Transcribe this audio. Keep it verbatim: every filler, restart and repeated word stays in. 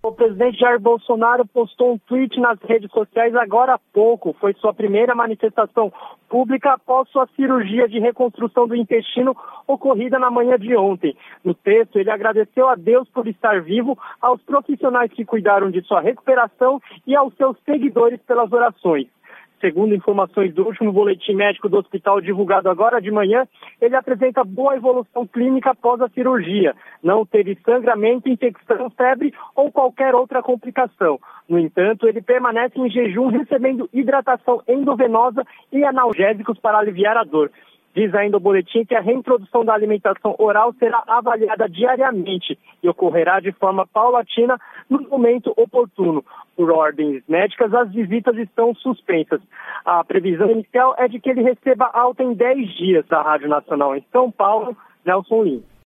O presidente Jair Bolsonaro postou um tweet nas redes sociais agora há pouco. Foi sua primeira manifestação pública após sua cirurgia de reconstrução do intestino ocorrida na manhã de ontem. No texto, ele agradeceu a Deus por estar vivo, aos profissionais que cuidaram de sua recuperação e aos seus seguidores pelas orações. Segundo informações do último boletim médico do hospital divulgado agora de manhã, ele apresenta boa evolução clínica após a cirurgia. Não teve sangramento, infecção, febre ou qualquer outra complicação. No entanto, ele permanece em jejum recebendo hidratação endovenosa e analgésicos para aliviar a dor. Diz ainda o boletim que a reintrodução da alimentação oral será avaliada diariamente e ocorrerá de forma paulatina no momento oportuno. Por ordens médicas, as visitas estão suspensas. A previsão inicial é de que ele receba alta em dez dias da Rádio Nacional em São Paulo, Nelson Lins.